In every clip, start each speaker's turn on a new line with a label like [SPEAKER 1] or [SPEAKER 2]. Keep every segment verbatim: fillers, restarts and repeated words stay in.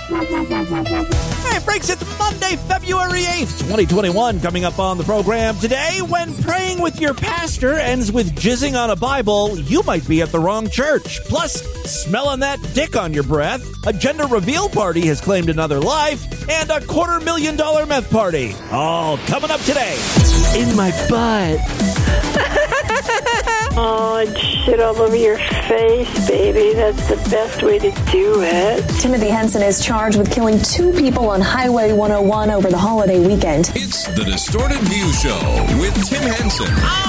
[SPEAKER 1] Hey, Franks, it's Monday, February eighth, twenty twenty-one. Coming up on the program today, when praying with your pastor ends with jizzing on a Bible, you might be at the wrong church. Plus, smelling that dick on your breath, a gender reveal party has claimed another life, and a quarter million dollar meth party. All coming up today. In my butt.
[SPEAKER 2] Oh, and shit all over your face, baby. That's the best way to do it.
[SPEAKER 3] Timothy Henson is charged with killing two people on Highway one oh one over the holiday weekend.
[SPEAKER 4] It's the Distorted View Show with Tim Henson.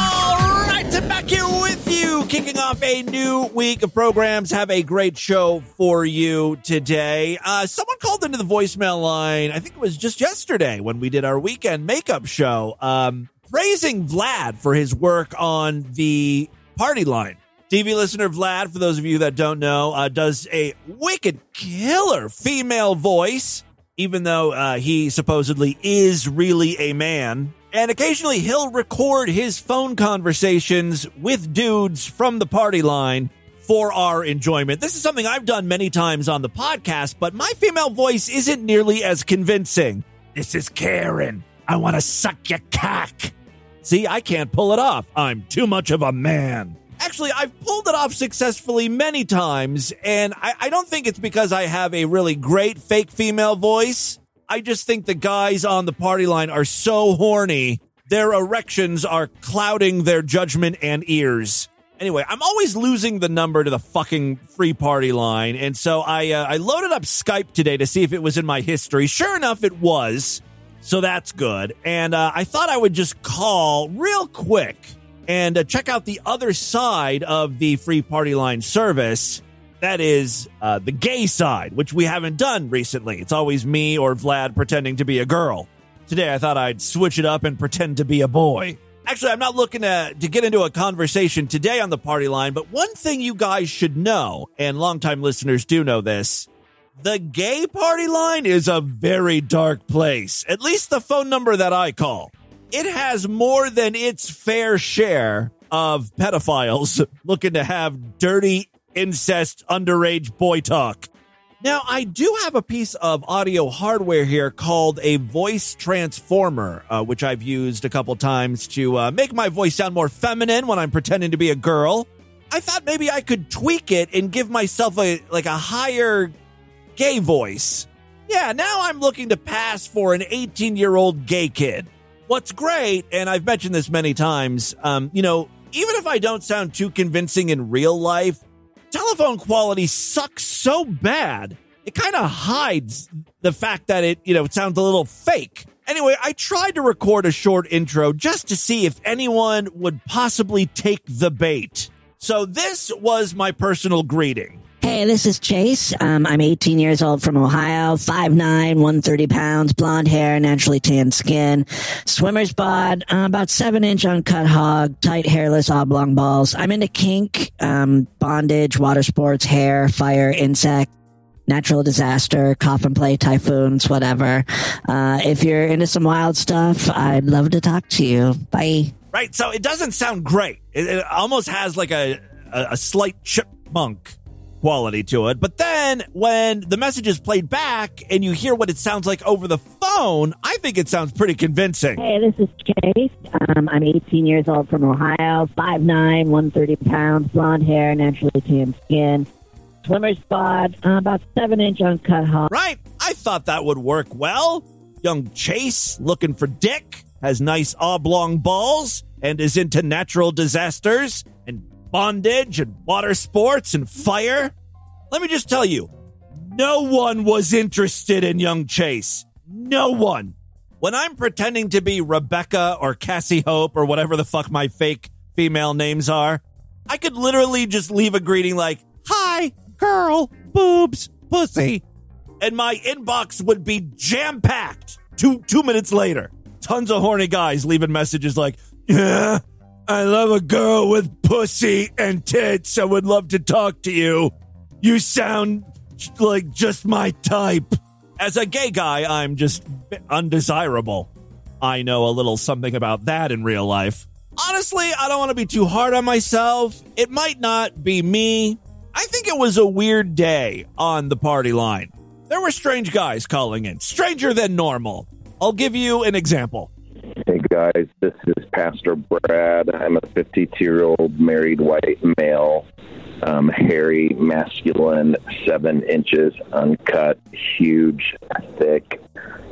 [SPEAKER 1] All right, Tim back here with you. Kicking off a new week of programs. Have a great show for you today. Uh, someone called into the voicemail line, I think it was just yesterday when we did our weekend makeup show, um, praising Vlad for his work on the Party Line. T V listener Vlad, for those of you that don't know, uh, does a wicked killer female voice, even though uh, he supposedly is really a man. And occasionally he'll record his phone conversations with dudes from the Party Line for our enjoyment. This is something I've done many times on the podcast, but my female voice isn't nearly as convincing. This is Karen. I want to suck your cock. See, I can't pull it off. I'm too much of a man. Actually, I've pulled it off successfully many times, and I, I don't think it's because I have a really great fake female voice. I just think the guys on the Party Line are so horny, their erections are clouding their judgment and ears. Anyway, I'm always losing the number to the fucking free Party Line, and so I, uh, I loaded up Skype today to see if it was in my history. Sure enough, it was. So that's good. And uh, I thought I would just call real quick and uh, check out the other side of the free Party Line service. That is uh, the gay side, which we haven't done recently. It's always me or Vlad pretending to be a girl. Today I thought I'd switch it up and pretend to be a boy. Actually, I'm not looking to, to get into a conversation today on the Party Line, but one thing you guys should know, and longtime listeners do know this, the gay Party Line is a very dark place, at least the phone number that I call. It has more than its fair share of pedophiles looking to have dirty, incest, underage boy talk. Now, I do have a piece of audio hardware here called a voice transformer, uh, which I've used a couple times to uh, make my voice sound more feminine when I'm pretending to be a girl. I thought maybe I could tweak it and give myself a like a higher gay voice. Yeah, now I'm looking to pass for an eighteen-year-old gay kid. What's great, and I've mentioned this many times, um, you know, even if I don't sound too convincing in real life, telephone quality sucks so bad, it kind of hides the fact that it, you know, it sounds a little fake. Anyway, I tried to record a short intro just to see if anyone would possibly take the bait. So this was my personal greeting.
[SPEAKER 5] Hey, this is Chase. Um, I'm eighteen years old from Ohio, five nine, one hundred thirty pounds, blonde hair, naturally tan skin, swimmer's bod, uh, about seven inch uncut hog, tight hairless oblong balls. I'm into kink, um, bondage, water sports, hair, fire, insect, natural disaster, coffin play, typhoons, whatever. Uh, if you're into some wild stuff, I'd love to talk to you. Bye.
[SPEAKER 1] Right, so it doesn't sound great. It, it almost has like a, a, a slight chipmunk quality to it. But then when the message is played back and you hear what it sounds like over the phone, I think it sounds pretty convincing.
[SPEAKER 5] Hey, this is Chase. Um, I'm eighteen years old from Ohio, five nine, one hundred thirty pounds, blonde hair, naturally tan skin, swimmer's bod, uh, about seven inch uncut hog.
[SPEAKER 1] Right, I thought that would work well. Young Chase, looking for dick, has nice oblong balls, and is into natural disasters and bondage and water sports and fire. Let me just tell you, no one was interested in young Chase. No one. When I'm pretending to be Rebecca or Cassie Hope or whatever the fuck my fake female names are, I could literally just leave a greeting like, hi, girl, boobs, pussy. And my inbox would be jam-packed two, two minutes later. Tons of horny guys leaving messages like, yeah, I love a girl with pussy and tits. I would love to talk to you. You sound like just my type. As a gay guy, I'm just undesirable. I know a little something about that in real life. Honestly, I don't want to be too hard on myself. It might not be me. I think it was a weird day on the Party Line. there were strange guys calling in. Stranger than normal. I'll give you an example.
[SPEAKER 6] Hey, guys, this is Pastor Brad. I'm a fifty-two-year-old married white male, um, hairy, masculine, seven inches, uncut, huge, thick.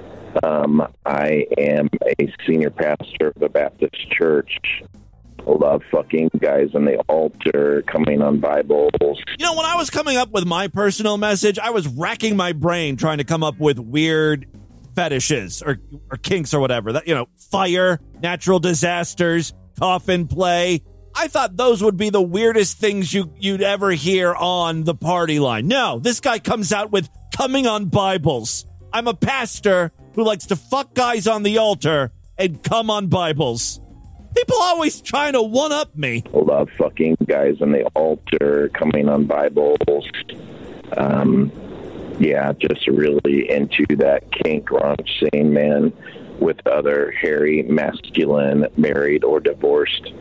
[SPEAKER 6] Um, I am a senior pastor of the Baptist Church. Love fucking guys on the altar, coming on Bibles.
[SPEAKER 1] You know, when I was coming up with my personal message, I was racking my brain trying to come up with weird fetishes or, or kinks or whatever. That, you know, fire, natural disasters, coffin play. I thought those would be the weirdest things you, you'd ever hear on the party line. No, this guy comes out with coming on Bibles. I'm a pastor who likes to fuck guys on the altar and come on Bibles. People always trying to one-up me.
[SPEAKER 6] Love fucking guys on the altar, coming on Bibles. Um, yeah, just really into that kink raunch scene, man, with other hairy, masculine, married or divorced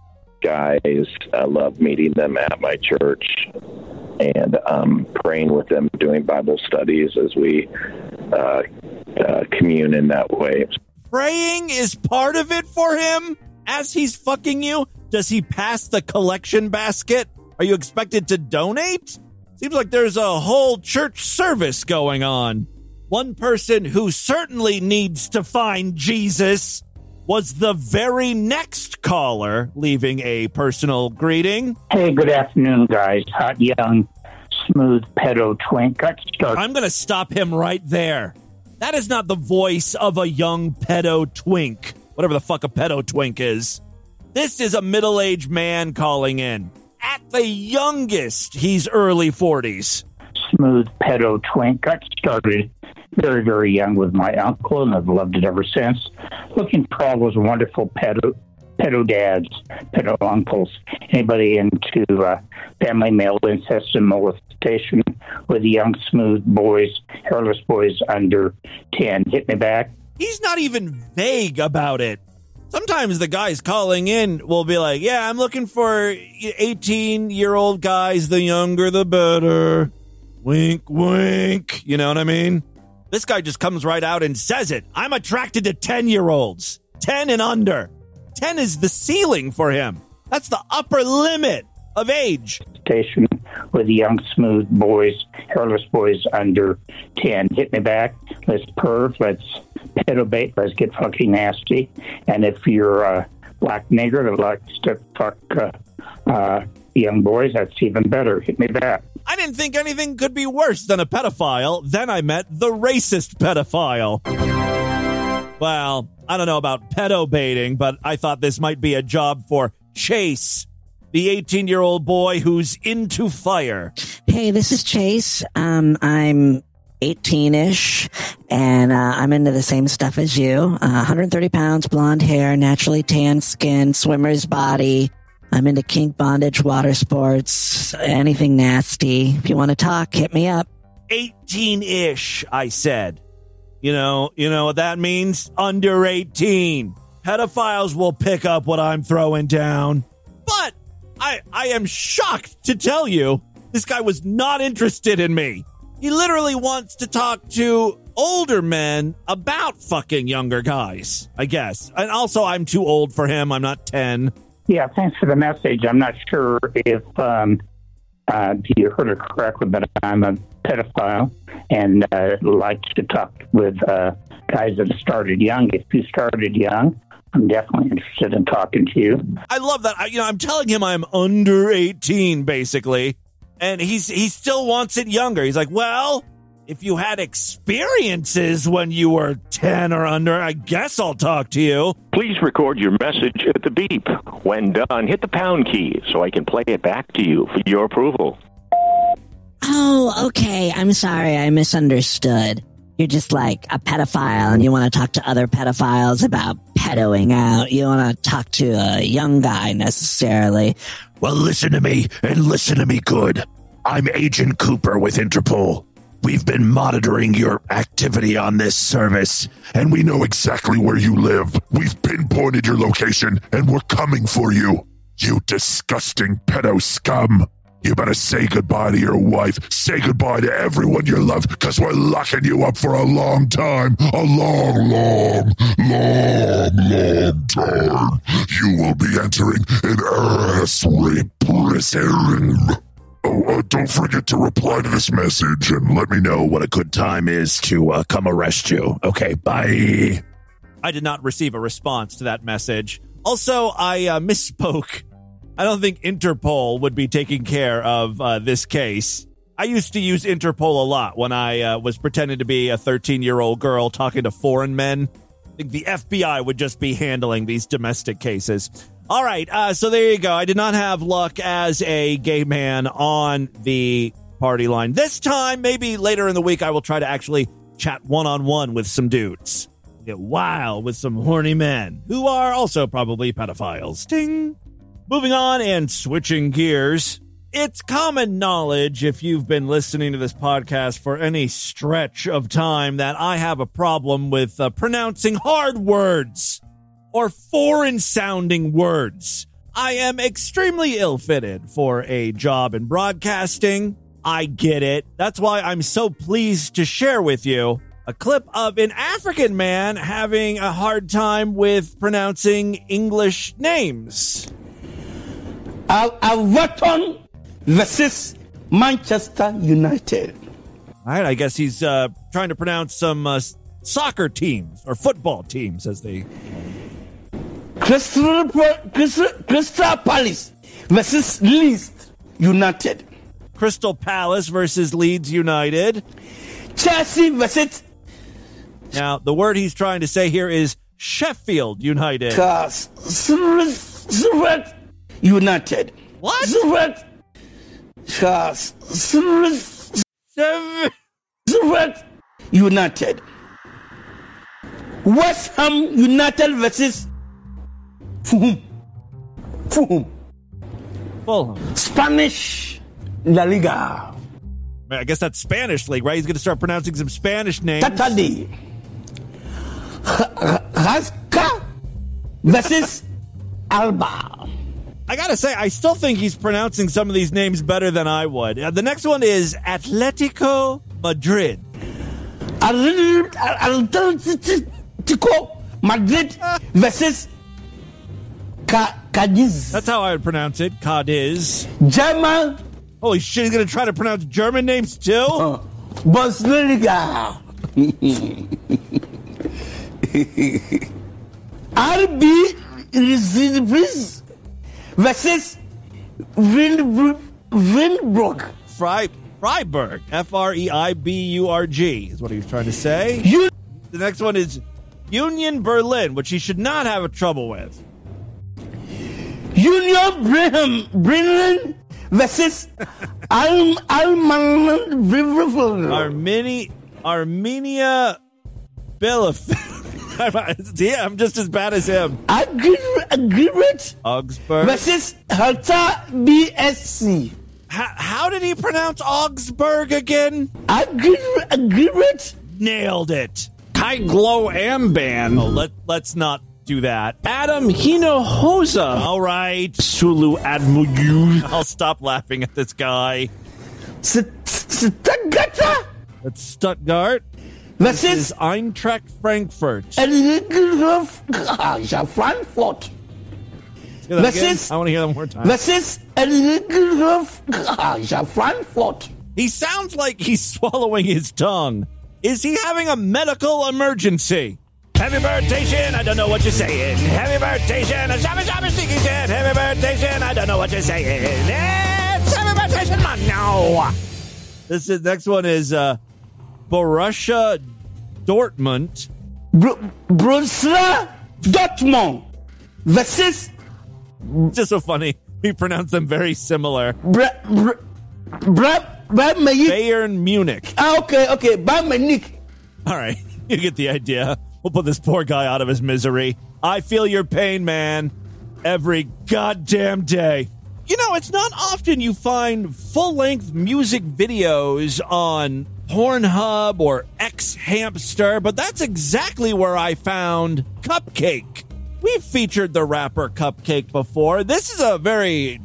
[SPEAKER 6] guys. I love meeting them at my church and um, praying with them, doing Bible studies as we uh, uh, commune in that way.
[SPEAKER 1] Praying is part of it for him? As he's fucking you, does he pass the collection basket? Are you expected to donate? Seems like there's a whole church service going on. One person who certainly needs to find Jesus was the very next caller, leaving a personal greeting.
[SPEAKER 7] Hey, good afternoon, guys. Hot, young, smooth pedo twink. Got started.
[SPEAKER 1] I'm going to stop him right there. That is not the voice of a young pedo twink. Whatever the fuck a pedo twink is. This is a middle-aged man calling in. At the youngest, he's early forties.
[SPEAKER 7] Smooth pedo twink. Got started very, very young with my uncle, and I've loved it ever since. Looking for all those wonderful pedo, pedo dads, pedo uncles, anybody into uh, family male incest and molestation with young, smooth boys, hairless boys under ten. Hit me back.
[SPEAKER 1] He's not even vague about it. Sometimes the guys calling in will be like, yeah, I'm looking for eighteen-year-old guys. The younger, the better. Wink, wink. You know what I mean? This guy just comes right out and says it. I'm attracted to ten-year-olds. ten and under. ten is the ceiling for him. That's the upper limit of age.
[SPEAKER 7] Station with young, smooth boys, hairless boys under ten. Hit me back. Let's perv. Let's pedobate. Let's get fucking nasty. And if you're a black nigger that likes to fuck uh, uh, young boys, that's even better. Hit me back.
[SPEAKER 1] I didn't think anything could be worse than a pedophile. Then I met the racist pedophile. Well, I don't know about pedobaiting, but I thought this might be a job for Chase, the eighteen-year-old boy who's into fire.
[SPEAKER 5] Hey, this is Chase. Um, I'm eighteen-ish, and uh, I'm into the same stuff as you. Uh, one hundred thirty pounds, blonde hair, naturally tan skin, swimmer's body. I'm into kink, bondage, water sports, anything nasty. If you want to talk, hit me up.
[SPEAKER 1] eighteen-ish, I said. You know, you know what that means? Under eighteen. Pedophiles will pick up what I'm throwing down. But I, I am shocked to tell you, this guy was not interested in me. He literally wants to talk to older men about fucking younger guys, I guess. And also, I'm too old for him. I'm not ten.
[SPEAKER 7] Yeah, thanks for the message. I'm not sure if um, uh, you heard it correctly, but I'm a pedophile and uh, like to talk with uh, guys that started young. If you started young, I'm definitely interested in talking to you.
[SPEAKER 1] I love that. I, you know, I'm telling him I'm under eighteen, basically, and he's he still wants it younger. He's like, well, if you had experiences when you were ten or under, I guess I'll talk to you.
[SPEAKER 8] Please record your message at the beep. When done, hit the pound key so I can play it back to you for your approval.
[SPEAKER 5] Oh, okay. I'm sorry. I misunderstood. You're just like a pedophile and you want to talk to other pedophiles about pedoing out. You want to talk to a young guy necessarily.
[SPEAKER 9] Well, listen to me and listen to me good. I'm Agent Cooper with Interpol. We've been monitoring your activity on this service, and we know exactly where you live. We've pinpointed your location, and we're coming for you. You disgusting pedo scum. You better say goodbye to your wife. Say goodbye to everyone you love, because we're locking you up for a long time. A long, long, long, long time. You will be entering an ass rape prison. Oh, uh, don't forget to reply to this message and let me know what a good time is to uh, come arrest you. Okay, bye.
[SPEAKER 1] I did not receive a response to that message. Also, I uh, misspoke. I don't think Interpol would be taking care of uh, this case. I used to use Interpol a lot when I uh, was pretending to be a thirteen-year-old girl talking to foreign men. I think the F B I would just be handling these domestic cases. All right, uh, so there you go. I did not have luck as a gay man on the party line. This time, maybe later in the week, I will try to actually chat one-on-one with some dudes. Get wild with some horny men who are also probably pedophiles. Ding! Moving on and switching gears. It's common knowledge, if you've been listening to this podcast for any stretch of time, that I have a problem with uh, pronouncing hard words or foreign-sounding words. I am extremely ill-fitted for a job in broadcasting. I get it. That's why I'm so pleased to share with you a clip of an African man having a hard time with pronouncing English names.
[SPEAKER 10] Everton versus Manchester United.
[SPEAKER 1] All right, I guess he's uh, trying to pronounce some uh, soccer teams or football teams, as they...
[SPEAKER 10] Crystal, Crystal, Crystal Palace versus Leeds United.
[SPEAKER 1] Crystal Palace versus Leeds United.
[SPEAKER 10] Chelsea versus...
[SPEAKER 1] Now, the word he's trying to say here is Sheffield United.
[SPEAKER 10] United.
[SPEAKER 1] What?
[SPEAKER 10] Zurich. United. West Ham United versus Fulham. Fulham.
[SPEAKER 1] Fulham.
[SPEAKER 10] Spanish La Liga.
[SPEAKER 1] I guess that's Spanish league, right? He's going to start pronouncing some Spanish names.
[SPEAKER 10] Saturday. Rasca versus Alba.
[SPEAKER 1] I gotta say, I still think he's pronouncing some of these names better than I would. Uh, the next one is Atletico Madrid.
[SPEAKER 10] Atletico Madrid versus Cadiz.
[SPEAKER 1] That's how I would pronounce it. Cadiz.
[SPEAKER 10] German.
[SPEAKER 1] Holy shit, he's gonna try to pronounce German names too?
[SPEAKER 10] Uh, Bundesliga. R B Leipzig versus Windbrook.
[SPEAKER 1] Fry, Freiburg. F R E I B U R G is what he was trying to say.
[SPEAKER 10] You-
[SPEAKER 1] the next one is Union Berlin, which he should not have a trouble with.
[SPEAKER 10] Union Berlin, Berlin versus Al Alman
[SPEAKER 1] Armenia Armenia Bielefeld. Yeah, I'm just as bad as him.
[SPEAKER 10] Agreement
[SPEAKER 1] Augsburg
[SPEAKER 10] versus Hertha B S C.
[SPEAKER 1] How, how did he pronounce Augsburg again?
[SPEAKER 10] Agreement.
[SPEAKER 1] Nailed it.
[SPEAKER 11] Glow Amban.
[SPEAKER 1] Oh, let, let's not do that.
[SPEAKER 11] Adam Hinojosa.
[SPEAKER 1] All right.
[SPEAKER 11] Sulu Admuyu.
[SPEAKER 1] I'll stop laughing at this guy.
[SPEAKER 10] Stuttgart.
[SPEAKER 1] That's Stuttgart.
[SPEAKER 10] This,
[SPEAKER 1] this
[SPEAKER 10] is,
[SPEAKER 1] is Eintracht Frankfurt.
[SPEAKER 10] Frankfurt.
[SPEAKER 1] This is, I want to hear that one more time.
[SPEAKER 10] This is Frankfurt.
[SPEAKER 1] He sounds like he's swallowing his tongue. Is he having a medical emergency? Happy birthday, Shin, I don't know what you're saying. Happy birthday, Shin, Shabba Shabba Sticky Shin. Happy birthday, Shin, I don't know what you're saying. It's happy birthday, Shin, man. No. This is, next one is uh, Borussia Dortmund.
[SPEAKER 10] Br- Borussia Dortmund versus...
[SPEAKER 1] It's just so funny. We pronounce them very similar.
[SPEAKER 10] Br- br- br-
[SPEAKER 1] Bayern Munich.
[SPEAKER 10] Ah, okay, okay. Bayern Munich.
[SPEAKER 1] All right. You get the idea. We'll put this poor guy out of his misery. I feel your pain, man. Every goddamn day. You know, it's not often you find full-length music videos on Pornhub or X-Hamster, but that's exactly where I found Cupcake. We've featured the rapper Cupcake before. This is a very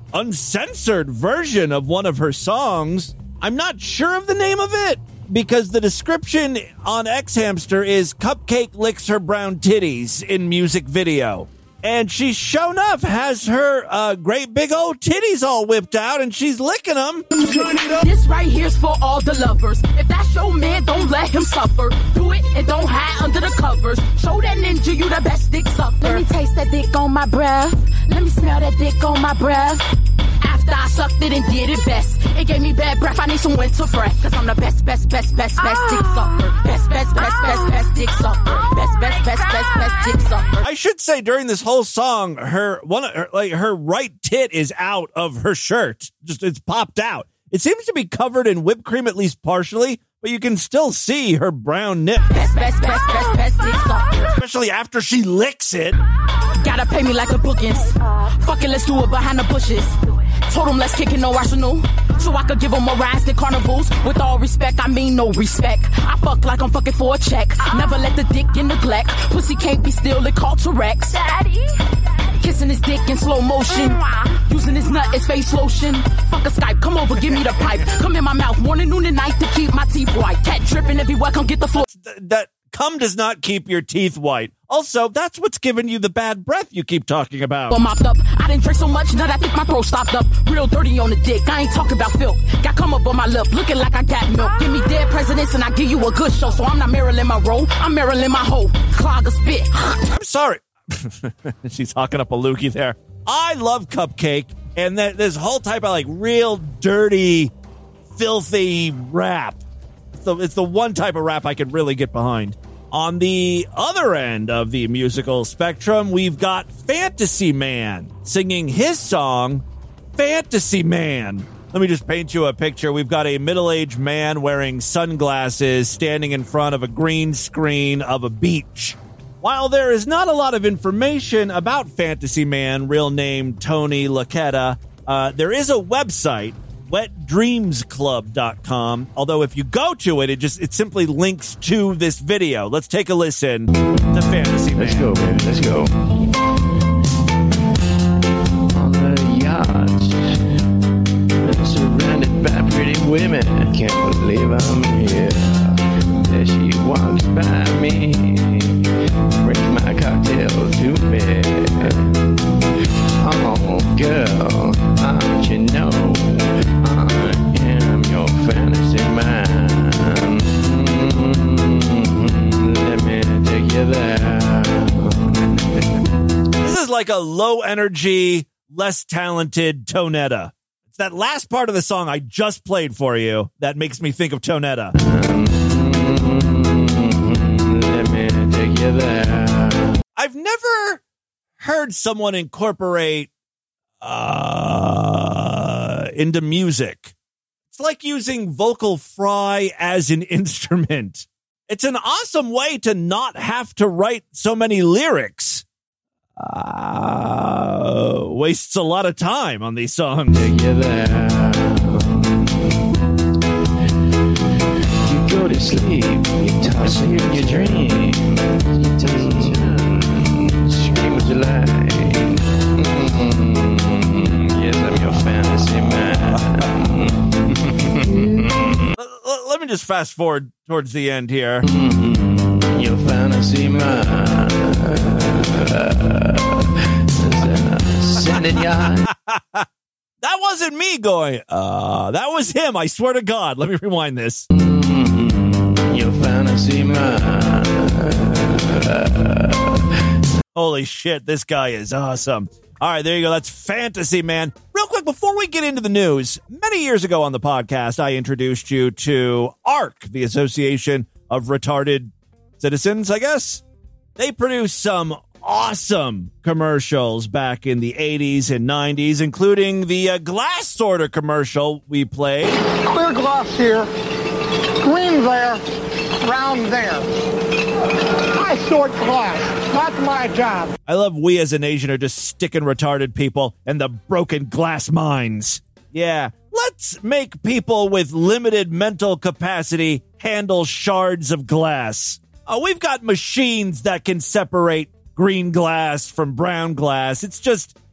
[SPEAKER 1] uncensored version of one of her songs. I'm not sure of the name of it because the description on X Hamster is Cupcake licks her brown titties in music video. And she, sure enough, has her uh, great big old titties all whipped out, and she's licking them.
[SPEAKER 12] This right here's for all the lovers. If that's your man, don't let him suffer. Do it and don't hide under the covers. Show that ninja you the best dick sucker. Let me taste that dick on my breath. Let me smell that dick on my breath. After I sucked it and did it best, it gave me bad breath. I need some winter breath. Cause I'm the best, best, best, best, best ah. dick sucker. Best, best, best, best, best dick sucker. Best, best, best, best, best dick sucker.
[SPEAKER 1] I should say during this whole song, her one of her, like her right tit is out of her shirt. Just it's popped out. It seems to be covered in whipped cream at least partially, but you can still see her brown nip.
[SPEAKER 12] Best, best, best, best, best dick sucker.
[SPEAKER 1] Especially after she licks it.
[SPEAKER 12] Gotta pay me like the bookings. Fuck it, let's do it behind the bushes. Told him let's kick it, no arsenal. So I could give him more rides than carnivals. With all respect, I mean no respect. I fuck like I'm fucking for a check. Never let the dick in neglect. Pussy can't be still, it called to Rex. Daddy. Kissing his dick in slow motion. Using his nut as face lotion. Fuck a Skype, come over, give me the pipe. Come in my mouth, morning, noon, and night to keep my teeth white. Cat dripping everywhere, come get the floor.
[SPEAKER 1] That cum does not keep your teeth white. Also, that's what's giving you the bad breath you keep talking about.
[SPEAKER 12] Well, mopped up. I didn't drink so much that I think my throat stopped up. Real dirty on the dick. I ain't talking about filth. Got cum up on my lip, looking like I got milk. Give me dead presidents and I give you a good show. So I'm not Marilyn Monroe. I'm Marilyn my hoe. Clog a spit.
[SPEAKER 1] I'm sorry. She's hawking up a loogie there. I love Cupcake, and that this whole type of like real dirty, filthy rap. So it's the one type of rap I can really get behind. On the other end of the musical spectrum, we've got Fantasy Man singing his song, Fantasy Man. Let me just paint you a picture. We've got a middle-aged man wearing sunglasses standing in front of a green screen of a beach. While there is not a lot of information about Fantasy Man, real name Tony Laquetta, uh, there is a website, wet dreams club dot com. Although if you go to it, it just it simply links to this video. Let's take a listen to Fantasy Man.
[SPEAKER 13] Let's go, baby. Let's go. On the yacht, surrounded by pretty women. I can't believe I'm here. There she walks by me, brings my cocktail to me. Oh, girl, don't you know I am your fantasy man? Mm-hmm. Let me take you there.
[SPEAKER 1] This is like a low-energy, less talented Tonetta. It's that last part of the song I just played for you that makes me think of Tonetta.
[SPEAKER 13] Mm-hmm. Let me take you there.
[SPEAKER 1] I've never heard someone incorporate uh, into music. It's like using vocal fry as an instrument. It's an awesome way to not have to write so many lyrics. Uh, wastes a lot of time on these songs.
[SPEAKER 13] Take you there. You go to sleep, you toss in your dreams, you toss scream what you like. Mm-hmm. Yes, I'm your fantasy man.
[SPEAKER 1] let, let me just fast forward towards the end here.
[SPEAKER 13] Mm-hmm. Your fantasy man. Sending ya.
[SPEAKER 1] That wasn't me going, uh, that was him. I swear to God. Let me rewind this.
[SPEAKER 13] Mm-hmm. Your fantasy man.
[SPEAKER 1] Holy shit, this guy is awesome. All right, there you go. That's Fantasy Man. Real quick, before we get into the news, many years ago on the podcast, I introduced you to ARC, the Association of Retarded Citizens, I guess. They produced some awesome commercials back in the eighties and nineties, including the uh, glass sorter commercial we played.
[SPEAKER 14] Clear glass here, green there, round there. I sort glass. That's my job.
[SPEAKER 1] I love we as a nation are just sticking retarded people in the broken glass mines. Yeah, let's make people with limited mental capacity handle shards of glass. Oh, we've got machines that can separate green glass from brown glass. It's just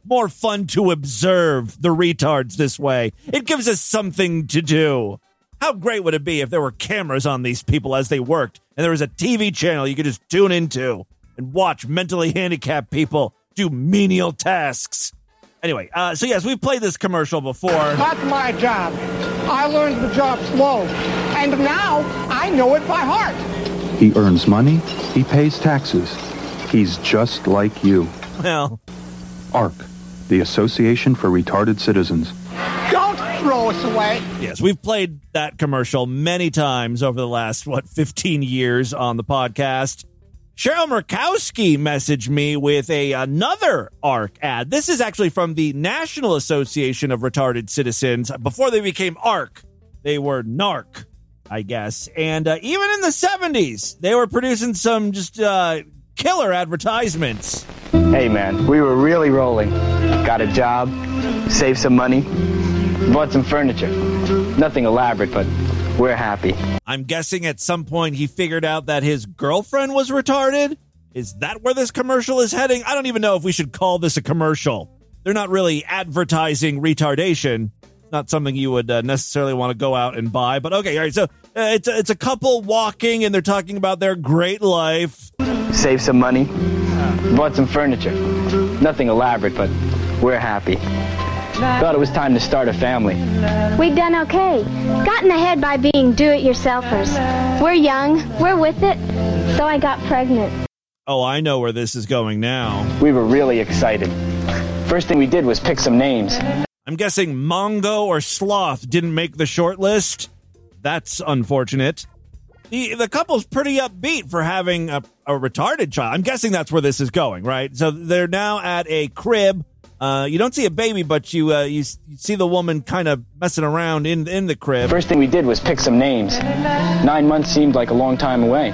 [SPEAKER 1] more fun to observe the retards this way. It gives us something to do. How great would it be if there were cameras on these people as they worked, and there was a T V channel you could just tune into and watch mentally handicapped people do menial tasks. Anyway, uh, so yes, we've played this commercial before.
[SPEAKER 14] That's my job. I learned the job slow, and now I know it by heart.
[SPEAKER 15] He earns money, he pays taxes. He's just like you.
[SPEAKER 1] Well,
[SPEAKER 15] A R C, the Association for Retarded Citizens.
[SPEAKER 14] Don't throw us away.
[SPEAKER 1] Yes, we've played that commercial many times over the last, what, fifteen years on the podcast. Cheryl Murkowski messaged me with a another A R C ad. This is actually from the National Association of Retarded Citizens. Before they became A R C, they were N A R C, I guess. And uh, even in the seventies, they were producing some just uh, killer advertisements.
[SPEAKER 16] Hey, man, we were really rolling. Got a job, saved some money, bought some furniture. Nothing elaborate, but we're happy.
[SPEAKER 1] I'm guessing at some point he figured out that his girlfriend was retarded. Is that where this commercial is heading? I don't even know if we should call this a commercial. They're not really advertising retardation. Not something you would uh, necessarily want to go out and buy. But okay, all right. So uh, it's, a, it's a couple walking and they're talking about their great life.
[SPEAKER 16] Saved some money, bought some furniture. Nothing elaborate, but we're happy. Thought it was time to start a family.
[SPEAKER 17] We've done okay. Gotten ahead by being do-it-yourselfers. We're young, we're with it, so I got pregnant.
[SPEAKER 1] Oh, I know where this is going now.
[SPEAKER 16] We were really excited. First thing we did was pick some names.
[SPEAKER 1] I'm guessing Mongo or Sloth didn't make the short list. That's unfortunate. The, the couple's pretty upbeat for having a, a retarded child. I'm guessing that's where this is going, right? So they're now at a crib. Uh, you don't see a baby, but you uh, you, you see the woman kind of messing around in in the crib.
[SPEAKER 16] First thing we did was pick some names. Nine months seemed like a long time away.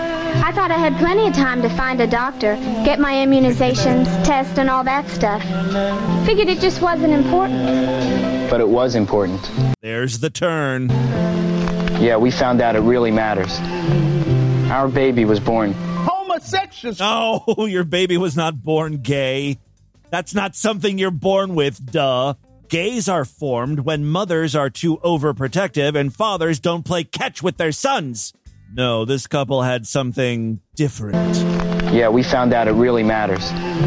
[SPEAKER 17] I thought I had plenty of time to find a doctor, get my immunizations, test, and all that stuff. Figured it just wasn't important.
[SPEAKER 16] But it was important.
[SPEAKER 1] There's the turn.
[SPEAKER 16] Yeah, we found out it really matters. Our baby was born.
[SPEAKER 14] Homosexual.
[SPEAKER 1] Oh, your baby was not born gay. That's not something you're born with, duh. Gays are formed when mothers are too overprotective and fathers don't play catch with their sons. No, this couple had something different.
[SPEAKER 16] Yeah, we found out it really matters.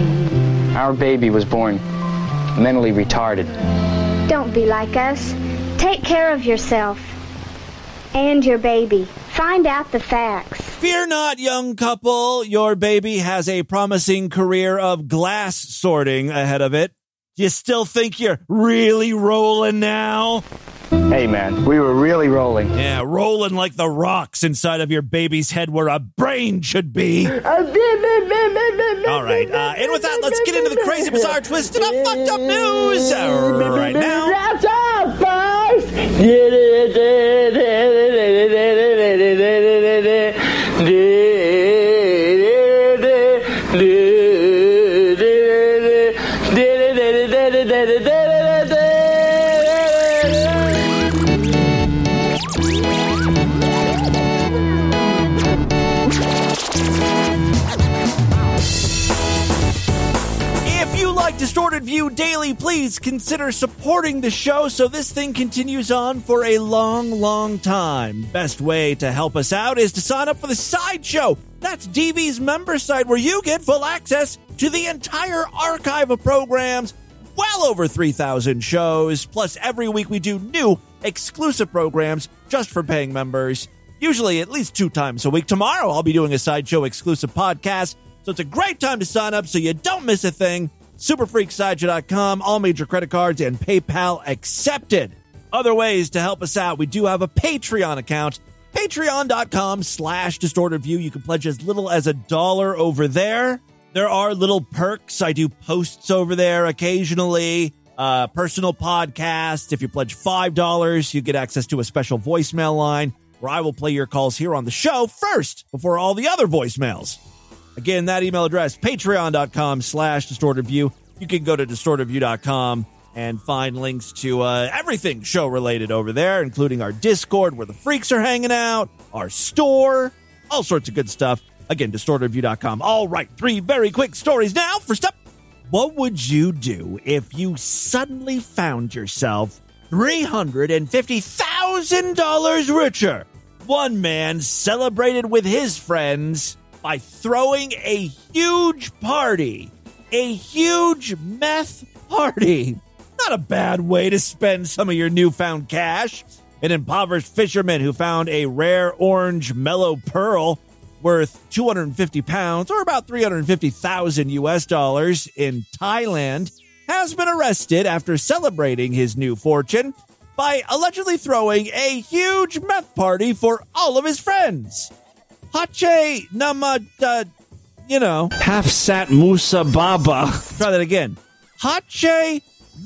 [SPEAKER 16] Our baby was born mentally retarded.
[SPEAKER 17] Don't be like us. Take care of yourself. And your baby. Find out the facts.
[SPEAKER 1] Fear not, young couple. Your baby has a promising career of glass sorting ahead of it. You still think you're really rolling now?
[SPEAKER 16] Hey, man, we were really rolling.
[SPEAKER 1] Yeah, rolling like the rocks inside of your baby's head where a brain should be. All right, uh, and with that, let's get into the crazy, bizarre, twisted up, fucked up news uh, right now.
[SPEAKER 10] That's all, folks.
[SPEAKER 1] Distorted View Daily, please consider supporting the show so this thing continues on for a long, long time. Best way to help us out is to sign up for the Sideshow. That's D V's member site where you get full access to the entire archive of programs, well over three thousand shows. Plus, every week we do new exclusive programs just for paying members, usually at least two times a week. Tomorrow I'll be doing a Sideshow exclusive podcast, so it's a great time to sign up so you don't miss a thing. super freak sideshow dot com, all major credit cards and PayPal accepted. Other ways to help us out, we do have a Patreon account, patreon.com slash distortedview. You can pledge as little as a dollar over there. There are little perks. I do posts over there occasionally, uh, personal podcasts. If you pledge five dollars, you get access to a special voicemail line where I will play your calls here on the show first before all the other voicemails. Again, that email address, patreon.com slash distortedview. You can go to distorted view dot com and find links to uh, everything show-related over there, including our Discord where the freaks are hanging out, our store, all sorts of good stuff. Again, distorted view dot com. All right, three very quick stories now. First up, What would you do if you suddenly found yourself three hundred fifty thousand dollars richer? One man celebrated with his friends by throwing a huge party. A huge meth party. Not a bad way to spend some of your newfound cash. An impoverished fisherman who found a rare orange mellow pearl worth two hundred fifty pounds, or about three hundred fifty thousand U S dollars in Thailand, has been arrested after celebrating his new fortune by allegedly throwing a huge meth party for all of his friends. Hache Nama, uh, you know.
[SPEAKER 11] Hafsat Musa Baba.
[SPEAKER 1] Try that again. Hache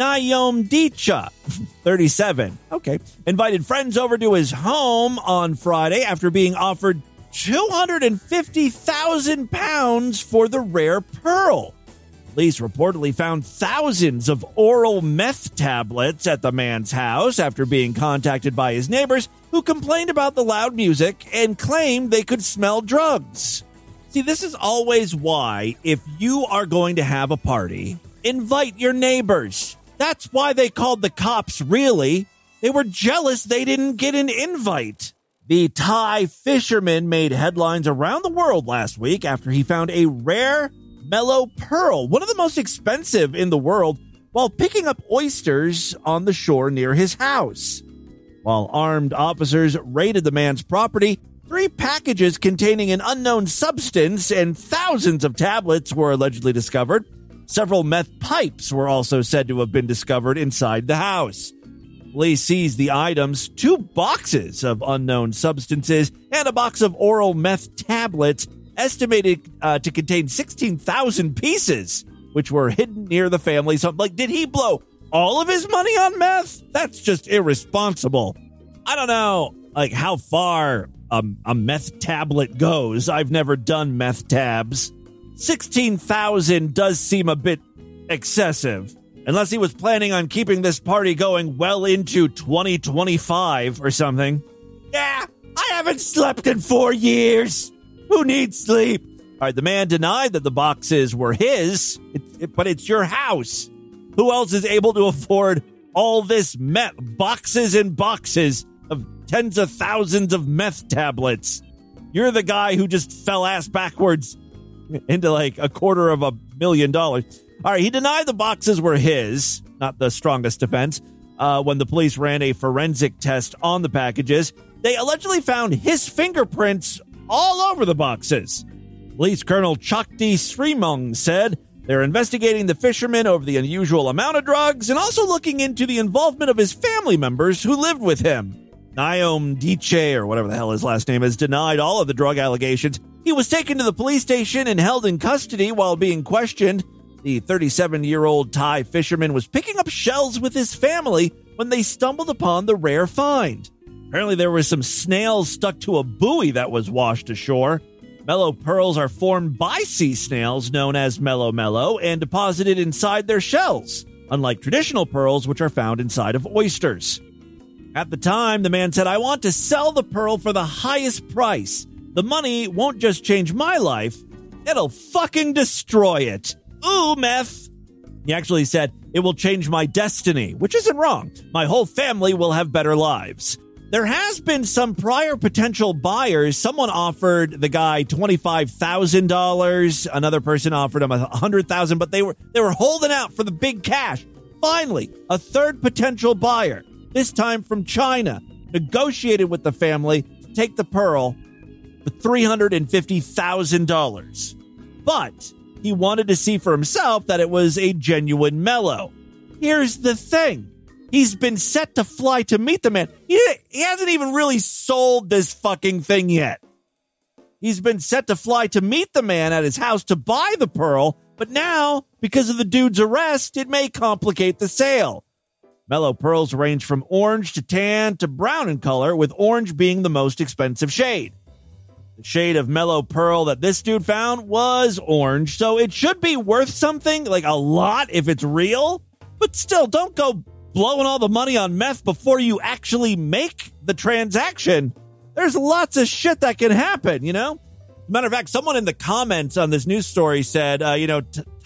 [SPEAKER 1] Nayom Dicha, thirty-seven. Okay. Invited friends over to his home on Friday after being offered two hundred fifty thousand pounds for the rare pearl. Police reportedly found thousands of oral meth tablets at the man's house after being contacted by his neighbors, who complained about the loud music and claimed they could smell drugs. See, this is always why, if you are going to have a party, invite your neighbors. That's why they called the cops, really. They were jealous they didn't get an invite. The Thai fisherman made headlines around the world last week after he found a rare mellow pearl, one of the most expensive in the world, while picking up oysters on the shore near his house. While armed officers raided the man's property, three packages containing an unknown substance and thousands of tablets were allegedly discovered. Several meth pipes were also said to have been discovered inside the house. Police seized the items, two boxes of unknown substances, and a box of oral meth tablets, estimated uh, to contain sixteen thousand pieces, which were hidden near the family's home. Like, did he blow all of his money on meth? That's just irresponsible. I don't know, like, how far um, a meth tablet goes. I've never done meth tabs. sixteen thousand does seem a bit excessive. Unless he was planning on keeping this party going well into twenty twenty-five or something. Yeah, I haven't slept in four years. Who needs sleep? All right, the man denied that the boxes were his, it, it, but it's your house. Who else is able to afford all this meth, boxes and boxes of tens of thousands of meth tablets? You're the guy who just fell ass backwards into like a quarter of a million dollars. All right, he denied the boxes were his, not the strongest defense. Uh, when the police ran a forensic test on the packages, they allegedly found his fingerprints all over the boxes. Police Colonel Chakti Srimung said they're investigating the fisherman over the unusual amount of drugs and also looking into the involvement of his family members who lived with him. Nayom Diche, or whatever the hell his last name is, denied all of the drug allegations. He was taken to the police station and held in custody while being questioned. The thirty-seven-year-old Thai fisherman was picking up shells with his family when they stumbled upon the rare find. Apparently there were some snails stuck to a buoy that was washed ashore. Mellow pearls are formed by sea snails known as mellow mellow and deposited inside their shells, unlike traditional pearls which are found inside of oysters. At the time, the man said, "I want to sell the pearl for the highest price. The money won't just change my life, it'll fucking destroy it. Ooh, meth." He actually said, "It will change my destiny," which isn't wrong. "My whole family will have better lives." There has been some prior potential buyers. Someone offered the guy twenty-five thousand dollars. Another person offered him one hundred thousand dollars, but they were they were holding out for the big cash. Finally, a third potential buyer, this time from China, negotiated with the family to take the pearl for three hundred fifty thousand dollars. But he wanted to see for himself that it was a genuine mellow. Here's the thing. He's been set to fly to meet the man. He, he hasn't even really sold this fucking thing yet. He's been set to fly to meet the man at his house to buy the pearl, but now, because of the dude's arrest, it may complicate the sale. Mellow pearls range from orange to tan to brown in color, with orange being the most expensive shade. The shade of mellow pearl that this dude found was orange, so it should be worth something, like a lot if it's real, but still, don't go blowing all the money on meth before you actually make the transaction. There's lots of shit that can happen, you know? Matter of fact, someone in the comments on this news story said, uh, you know, t-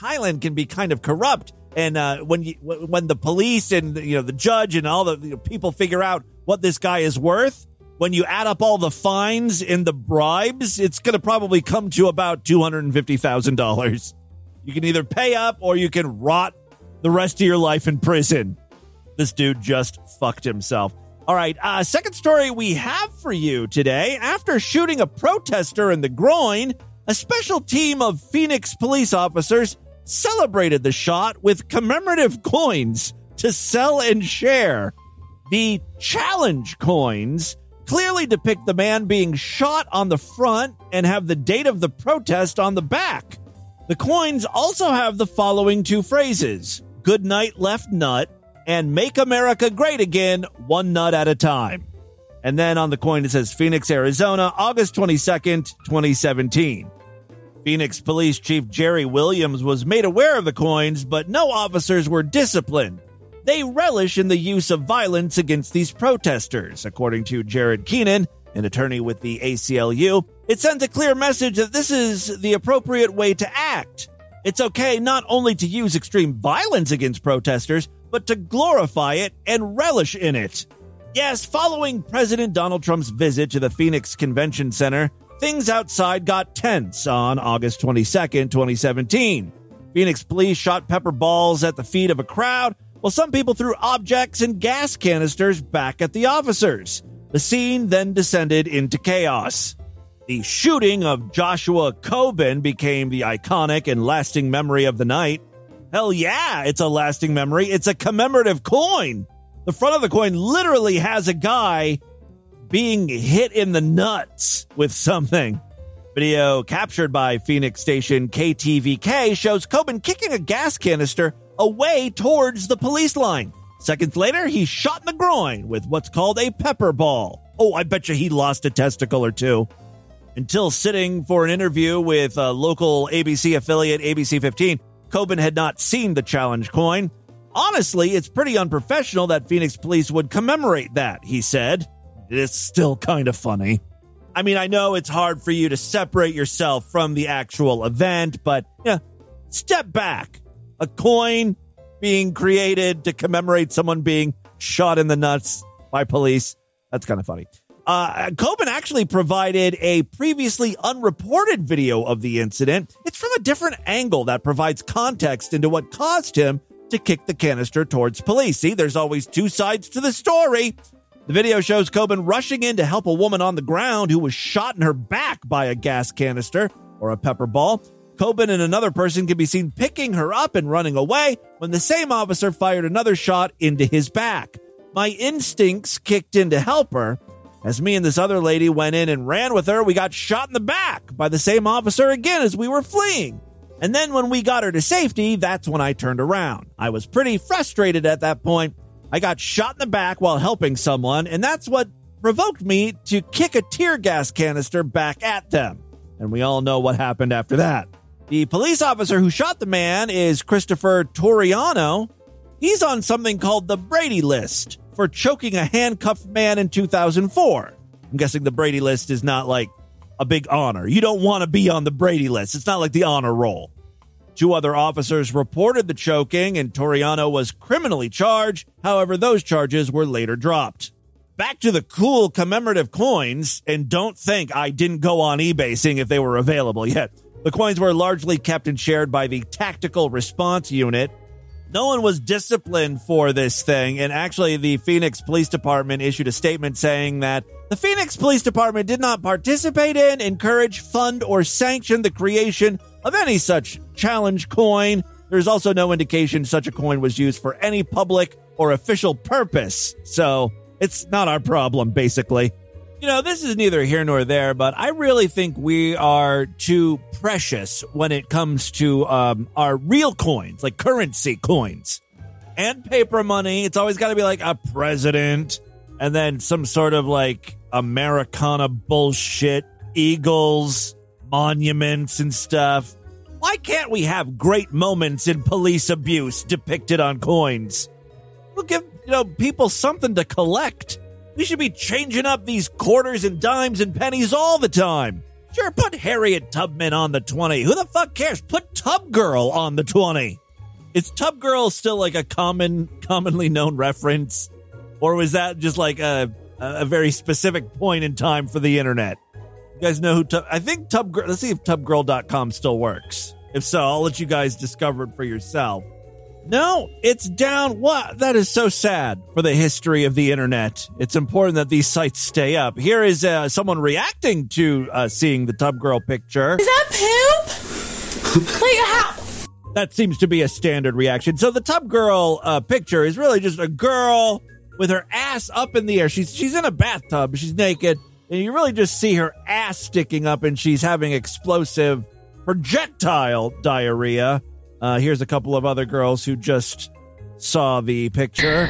[SPEAKER 1] Thailand can be kind of corrupt. And uh, when you, when the police and you know the judge and all the you know, people figure out what this guy is worth, when you add up all the fines and the bribes, it's going to probably come to about two hundred fifty thousand dollars. You can either pay up or you can rot the rest of your life in prison. This dude just fucked himself. All right, uh, second story we have for you today. After shooting a protester in the groin, a special team of Phoenix police officers celebrated the shot with commemorative coins to sell and share. The challenge coins clearly depict the man being shot on the front and have the date of the protest on the back. The coins also have the following two phrases: "Good night, left nut," and "Make America Great Again, one nut at a time." And then on the coin it says Phoenix, Arizona, August twenty-second, twenty seventeen. Phoenix Police Chief Jerry Williams was made aware of the coins, but no officers were disciplined. They relish in the use of violence against these protesters. According to Jared Keenan, an attorney with the A C L U, it sends a clear message that this is the appropriate way to act. It's okay not only to use extreme violence against protesters, but to glorify it and relish in it. Yes, following President Donald Trump's visit to the Phoenix Convention Center, things outside got tense on August twenty-second, twenty seventeen. Phoenix police shot pepper balls at the feet of a crowd, while some people threw objects and gas canisters back at the officers. The scene then descended into chaos. The shooting of Joshua Coben became the iconic and lasting memory of the night. Hell yeah, it's a lasting memory. It's a commemorative coin. The front of the coin literally has a guy being hit in the nuts with something. Video captured by Phoenix station K T V K shows Coben kicking a gas canister away towards the police line. Seconds later, he's shot in the groin with what's called a pepper ball. Oh, I bet you he lost a testicle or two. Until sitting for an interview with a local A B C affiliate, A B C fifteen, Coben had not seen the challenge coin. Honestly, it's pretty unprofessional that Phoenix police would commemorate that, he said. It's still kind of funny. I mean, I know it's hard for you to separate yourself from the actual event, but yeah, step back. A coin being created to commemorate someone being shot in the nuts by police. That's kind of funny. Uh, Coben actually provided a previously unreported video of the incident. It's from a different angle that provides context into what caused him to kick the canister towards police. See, there's always two sides to the story. The video shows Coben rushing in to help a woman on the ground who was shot in her back by a gas canister or a pepper ball. Coben and another person can be seen picking her up and running away when the same officer fired another shot into his back. My instincts kicked in to help her. As me and this other lady went in and ran with her, we got shot in the back by the same officer again as we were fleeing. And then when we got her to safety, that's when I turned around. I was pretty frustrated at that point. I got shot in the back while helping someone, and that's what provoked me to kick a tear gas canister back at them. And we all know what happened after that. The police officer who shot the man is Christopher Toriano. He's on something called the Brady List for choking a handcuffed man in two thousand four. I'm guessing the Brady List is not like a big honor. You don't want to be on the Brady List. It's not like the honor roll. Two other officers reported the choking, and Toriano was criminally charged. However, those charges were later dropped. Back to the cool commemorative coins, and don't think I didn't go on eBay seeing if they were available yet. The coins were largely kept and shared by the Tactical Response Unit. No one was disciplined for this thing, and actually the Phoenix Police Department issued a statement saying that the Phoenix Police Department did not participate in, encourage, fund, or sanction the creation of any such challenge coin. There's also no indication such a coin was used for any public or official purpose, so it's not our problem, basically. You know, this is neither here nor there, but I really think we are too precious when it comes to um, our real coins, like currency coins and paper money. It's always got to be like a president and then some sort of like Americana bullshit, eagles, monuments and stuff. Why can't we have great moments in police abuse depicted on coins? We'll give, you know, people something to collect. We should be changing up these quarters and dimes and pennies all the time. Sure, put Harriet Tubman on the twenty. Who the fuck cares? Put Tub Girl on the twenty. Is Tub Girl still like a common, commonly known reference? Or was that just like a, a very specific point in time for the internet? You guys know who Tub... I think Tub Girl... Let's see if tub girl dot com still works. If so, I'll let you guys discover it for yourself. No, it's down. What? That is so sad for the history of the internet. It's important that these sites stay up. Here is uh, someone reacting to uh, seeing the Tub Girl picture.
[SPEAKER 18] Is that poop? Wait, how...
[SPEAKER 1] That seems to be a standard reaction. So the Tub Girl uh, picture is really just a girl with her ass up in the air. She's she's in a bathtub. She's naked. And you really just see her ass sticking up, and she's having explosive projectile diarrhea. Uh, here's a couple of other girls who just saw the picture.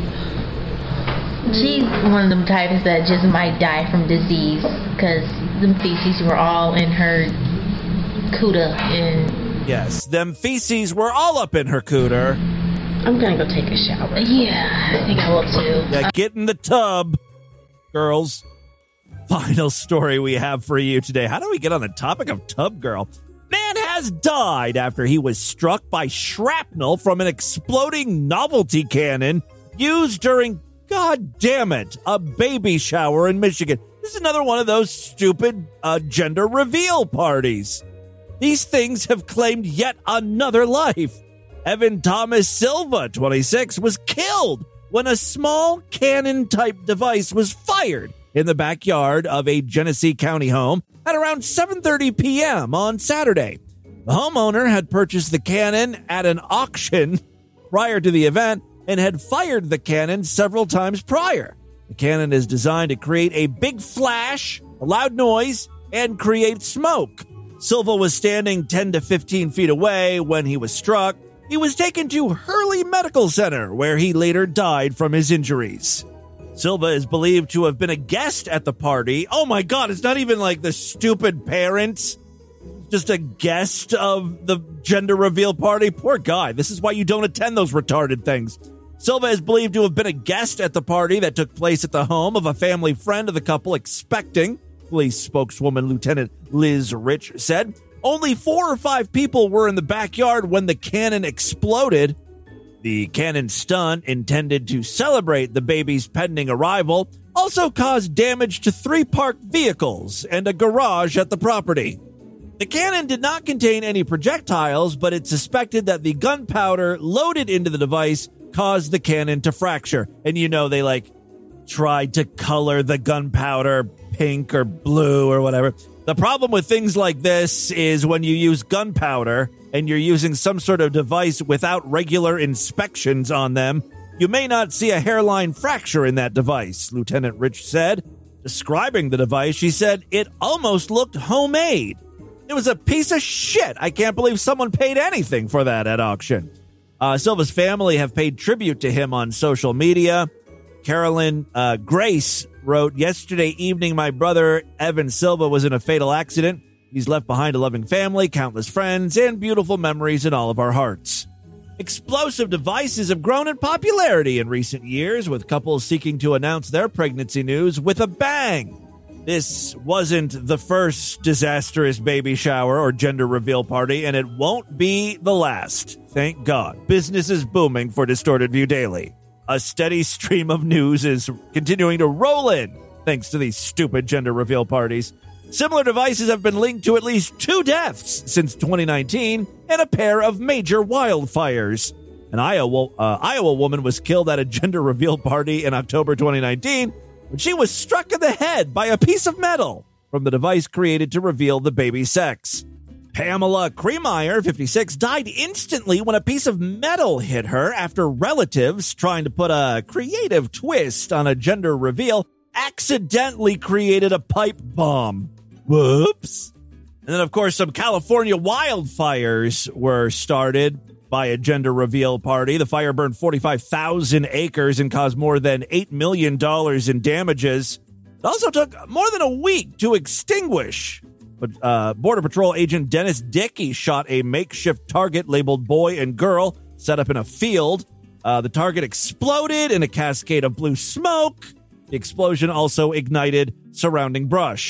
[SPEAKER 19] She's one of them types that just might die from disease because the feces were all in her cooter and...
[SPEAKER 1] Yes, them feces were all up in her cooter.
[SPEAKER 19] I'm gonna go take a shower. Yeah, I think I will too.
[SPEAKER 1] Yeah, get in the tub, girls. Final story we have for you today. How do we get on the topic of Tub Girl? Man has died after he was struck by shrapnel from an exploding novelty cannon used during, god damn it, a baby shower in Michigan. This is another one of those stupid uh, gender reveal parties. These things have claimed yet another life. Evan Thomas Silva, twenty-six, was killed when a small cannon-type device was fired in the backyard of a Genesee County home at around seven thirty p.m. on Saturday. The homeowner had purchased the cannon at an auction prior to the event and had fired the cannon several times prior. The cannon is designed to create a big flash, a loud noise, and create smoke. Silva was standing ten to fifteen feet away when he was struck. He was taken to Hurley Medical Center, where he later died from his injuries. Silva is believed to have been a guest at the party. Oh my God, it's not even like the stupid parents. Just a guest of the gender reveal party. Poor guy. This is why you don't attend those retarded things. Silva is believed to have been a guest at the party that took place at the home of a family friend of the couple expecting. Police spokeswoman Lieutenant Liz Rich said only four or five people were in the backyard when the cannon exploded. The cannon stunt, intended to celebrate the baby's pending arrival, also caused damage to three parked vehicles and a garage at the property. The cannon did not contain any projectiles, but it's suspected that the gunpowder loaded into the device caused the cannon to fracture. And you know, they like tried to color the gunpowder pink or blue or whatever. The problem with things like this is when you use gunpowder and you're using some sort of device without regular inspections on them, you may not see a hairline fracture in that device, Lieutenant Rich said. Describing the device, she said it almost looked homemade. It was a piece of shit. I can't believe someone paid anything for that at auction. Uh, Silva's family have paid tribute to him on social media. Carolyn uh, Grace wrote, yesterday evening, my brother Evan Silva was in a fatal accident. He's left behind a loving family, countless friends, and beautiful memories in all of our hearts. Explosive devices have grown in popularity in recent years, with couples seeking to announce their pregnancy news with a bang. This wasn't the first disastrous baby shower or gender reveal party, and it won't be the last. Thank God. Business is booming for Distorted View Daily. A steady stream of news is continuing to roll in, thanks to these stupid gender reveal parties. Similar devices have been linked to at least two deaths since twenty nineteen and a pair of major wildfires. An Iowa, uh, Iowa woman was killed at a gender reveal party in October twenty nineteen when she was struck in the head by a piece of metal from the device created to reveal the baby's sex. Pamela Cremeyer, fifty-six, died instantly when a piece of metal hit her after relatives, trying to put a creative twist on a gender reveal, accidentally created a pipe bomb. Whoops. And then, of course, some California wildfires were started by a gender reveal party. The fire burned forty-five thousand acres and caused more than eight million dollars in damages. It also took more than a week to extinguish. But uh, Border Patrol agent Dennis Dickey shot a makeshift target labeled boy and girl set up in a field. Uh, the target exploded in a cascade of blue smoke. The explosion also ignited surrounding brush.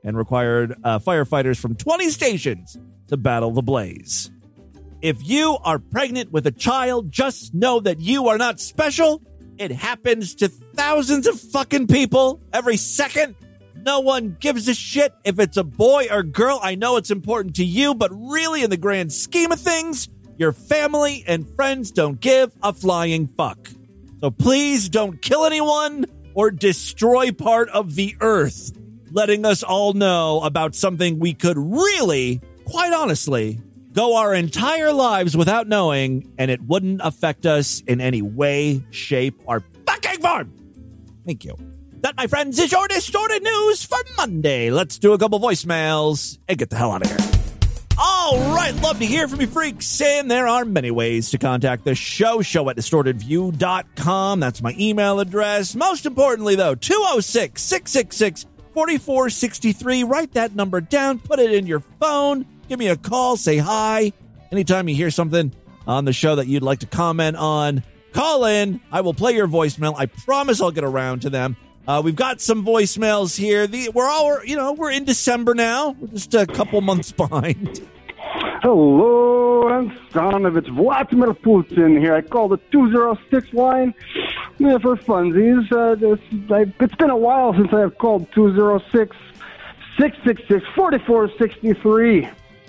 [SPEAKER 1] and required uh, firefighters from twenty stations to battle the blaze. If you are pregnant with a child, just know that you are not special. It happens to thousands of fucking people every second. No one gives a shit if it's a boy or girl. I know it's important to you, but really in the grand scheme of things, your family and friends don't give a flying fuck. So please don't kill anyone or destroy part of the earth, letting us all know about something we could really, quite honestly, go our entire lives without knowing, and it wouldn't affect us in any way, shape, or fucking form. Thank you. That, my friends, is your Distorted News for Monday. Let's do a couple voicemails and get the hell out of here. All right, love to hear from you freaks, and there are many ways to contact the show, show at distorted view dot com. That's my email address. Most importantly, though, two oh six, six six six, four four six three. Write that number down, put it in your phone, give me a call, say hi. Anytime you hear something on the show that you'd like to comment on, call in. I will play your voicemail. I promise I'll get around to them. Uh, we've got some voicemails here. The, we're all, you know, we're in December now. We're just a couple months behind.
[SPEAKER 20] Hello, and son of it's Vladimir Putin here. I called the two oh six line yeah, for funsies. Uh, this, I, it's been a while since I have called two oh six, six six six, four four six three.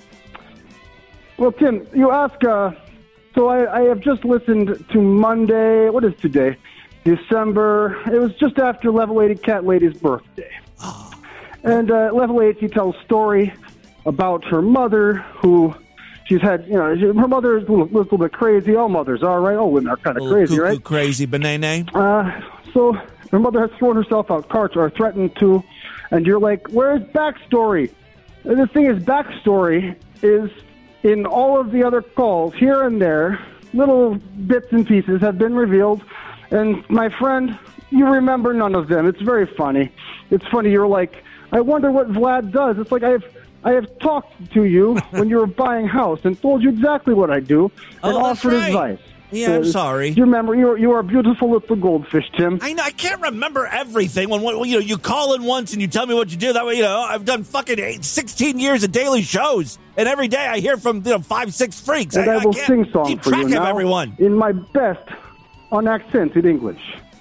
[SPEAKER 20] Well, Tim, you ask, uh, so I, I have just listened to Monday, what is today? December, it was just after Level eighty Cat Lady's birthday. And uh, Level eighty tells a story about her mother, who she's had, you know, her mother is a little, little bit crazy. All mothers are, right? All women are kind of crazy, right?
[SPEAKER 1] Crazy, banana.
[SPEAKER 20] Uh, so her mother has thrown herself out carts, or threatened to, and you're like, where's backstory? And the thing is, backstory is in all of the other calls, here and there, little bits and pieces have been revealed. And my friend, you remember none of them. It's very funny. It's funny. You're like, I wonder what Vlad does. It's like I have, I have talked to you when you were buying a house and told you exactly what I do and
[SPEAKER 1] oh,
[SPEAKER 20] offered
[SPEAKER 1] right.
[SPEAKER 20] advice.
[SPEAKER 1] Yeah, so, I'm sorry.
[SPEAKER 20] You remember? You are, you are a beautiful little goldfish, Tim.
[SPEAKER 1] I know. I can't remember everything. When, when you know, you call in once and you tell me what you do. That way, you know, I've done fucking eight, sixteen years of daily shows, and every day I hear from you know five, six freaks.
[SPEAKER 20] And I, I will
[SPEAKER 1] I can't
[SPEAKER 20] sing song
[SPEAKER 1] keep
[SPEAKER 20] for
[SPEAKER 1] track
[SPEAKER 20] you
[SPEAKER 1] of
[SPEAKER 20] now
[SPEAKER 1] everyone
[SPEAKER 20] in my best unaccented English.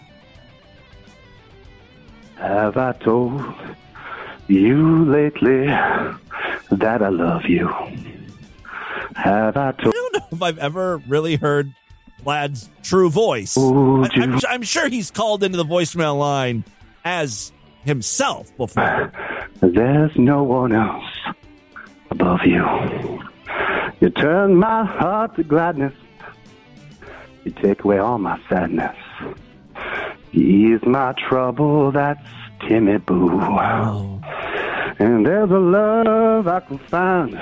[SPEAKER 20] Have I told you lately that I love you? Have I told...
[SPEAKER 1] I don't know if I've ever really heard Vlad's true voice.
[SPEAKER 20] Ooh,
[SPEAKER 1] I, I'm, I'm sure he's called into the voicemail line as himself before.
[SPEAKER 20] There's no one else above you. You turn my heart to gladness. You take away all my sadness. You ease my trouble, that's Timmy Boo.
[SPEAKER 1] Oh.
[SPEAKER 20] And there's a love I can find.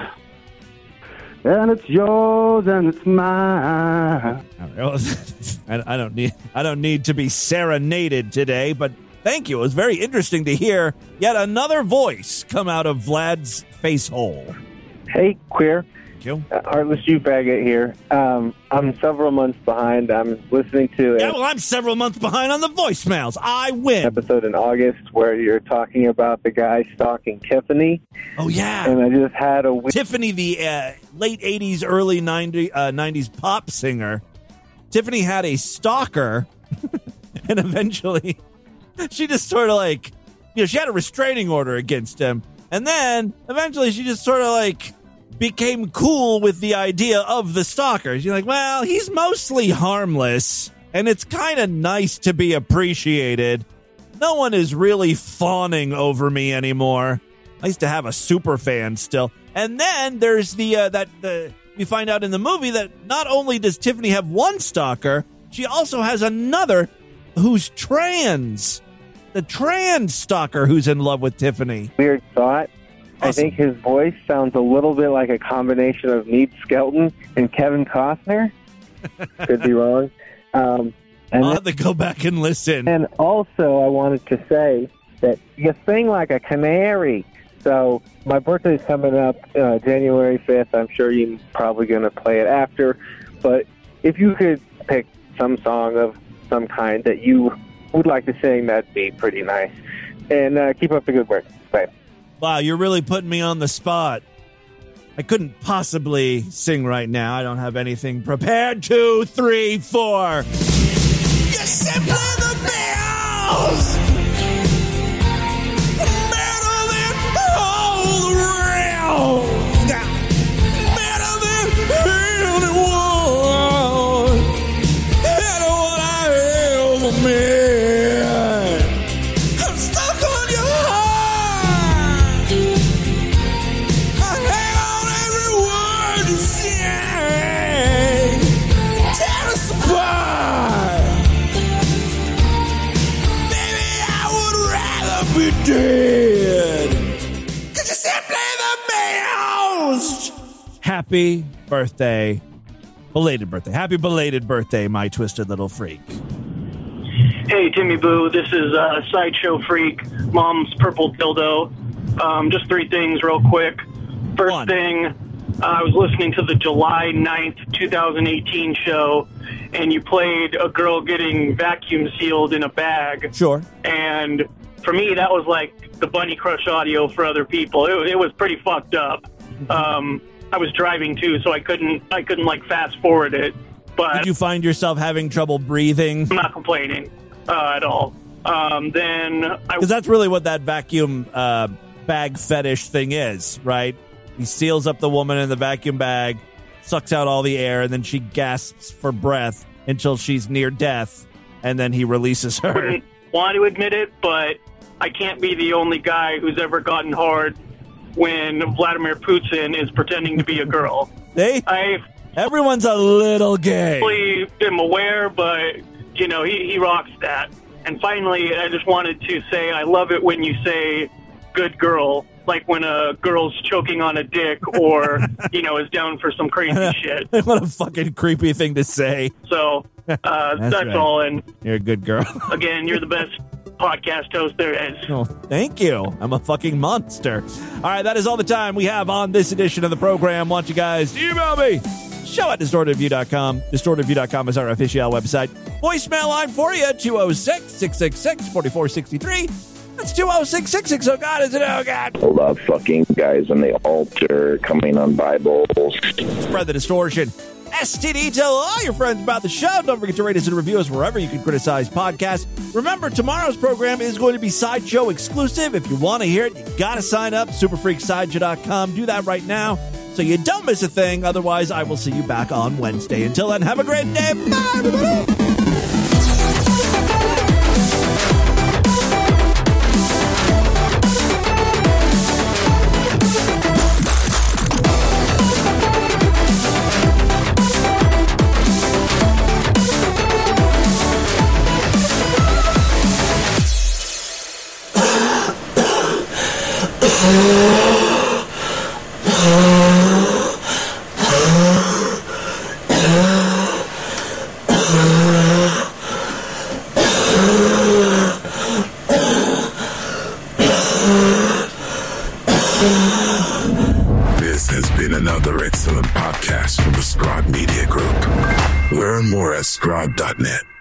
[SPEAKER 20] And it's yours and it's mine.
[SPEAKER 1] I don't need I don't need to be serenaded today, but thank you. It was very interesting to hear yet another voice come out of Vlad's face hole.
[SPEAKER 21] Hey, queer.
[SPEAKER 1] You.
[SPEAKER 21] Uh, Heartless You Faggot here. Um, I'm several months behind. I'm listening to
[SPEAKER 1] Yeah, well, I'm several months behind on the voicemails. I win.
[SPEAKER 21] Episode in August where you're talking about the guy stalking Tiffany.
[SPEAKER 1] Oh, yeah.
[SPEAKER 21] And I just had a...
[SPEAKER 1] Tiffany, the uh, late eighties, early nineties, uh, nineties pop singer. Tiffany had a stalker, and eventually she just sort of like, you know, she had a restraining order against him. And then eventually she just sort of like became cool with the idea of the stalker. You're like, well, he's mostly harmless, and it's kind of nice to be appreciated. No one is really fawning over me anymore. I used to have a super fan still. And then there's the uh, that the we find out in the movie that not only does Tiffany have one stalker, she also has another who's trans. The trans stalker who's in love with Tiffany.
[SPEAKER 21] Weird thought.
[SPEAKER 1] Awesome.
[SPEAKER 21] I think his voice sounds a little bit like a combination of Meade Skelton and Kevin Costner. Could be wrong. Um, and
[SPEAKER 1] I'll have to go back and listen.
[SPEAKER 21] And also, I wanted to say that you sing like a canary. So my birthday's coming up uh, January fifth. I'm sure you're probably going to play it after. But if you could pick some song of some kind that you would like to sing, that'd be pretty nice. And uh, keep up the good work. Bye.
[SPEAKER 1] Wow, you're really putting me on the spot. I couldn't possibly sing right now. I don't have anything prepared. Two, three, four. You're simply the best. Better than all the rest. Better than anyone. Better what I ever met. I'm stuck on your heart. I hang on every word you say. Tear us apart. Baby, I would rather be dead. Cause you're simply the best. Happy birthday. Belated birthday. Happy belated birthday, my twisted little freak.
[SPEAKER 2] Hey, Timmy Boo, this is uh, Sideshow Freak, Mom's Purple Dildo. Um, just three things real quick. First One. thing, uh, I was listening to the July ninth, twenty eighteen show, and you played a girl getting vacuum sealed in a bag.
[SPEAKER 1] Sure.
[SPEAKER 2] And for me, that was like the Bunny Crush audio for other people. It, it was pretty fucked up. Um, I was driving too, so I couldn't, I couldn't like fast forward it. But
[SPEAKER 1] did you find yourself having trouble breathing?
[SPEAKER 2] I'm not complaining uh, at all. Um, then I
[SPEAKER 1] because that's really what that vacuum uh, bag fetish thing is, right? He seals up the woman in the vacuum bag, sucks out all the air, and then she gasps for breath until she's near death, and then he releases her.
[SPEAKER 2] Wouldn't want to admit it, but I can't be the only guy who's ever gotten hard when Vladimir Putin is pretending to be a girl.
[SPEAKER 1] Hey,
[SPEAKER 2] I
[SPEAKER 1] everyone's a little gay.
[SPEAKER 2] I am aware, but you know he, he rocks that. And finally, I just wanted to say I love it when you say "good girl," like when a girl's choking on a dick or you know is down for some crazy shit.
[SPEAKER 1] What a fucking creepy thing to say.
[SPEAKER 2] So uh, that's,
[SPEAKER 1] that's right.
[SPEAKER 2] all. And
[SPEAKER 1] you're a good girl.
[SPEAKER 2] Again, you're the best podcast host there is.
[SPEAKER 1] Oh, thank you. I'm a fucking monster. All right, that is all the time we have on this edition of the program. Want you guys to email me. Show at distorted view dot com. distorted view dot com is our official website. Voicemail line for you, two oh six, six six six, four four six three. That's two oh six, six six. Oh, God, is it? Oh, God.
[SPEAKER 6] I love fucking guys on the altar coming on Bibles.
[SPEAKER 1] Spread the distortion. S T D, tell all your friends about the show. Don't forget to rate us and review us wherever you can criticize podcasts. Remember, tomorrow's program is going to be Sideshow exclusive. If you want to hear it, you got to sign up. super freak sideshow dot com. Do that right now so you don't miss a thing. Otherwise, I will see you back on Wednesday. Until then, have a great day. Bye.
[SPEAKER 9] This has been another excellent podcast from the Scribe Media Group. Learn more at scribe dot net.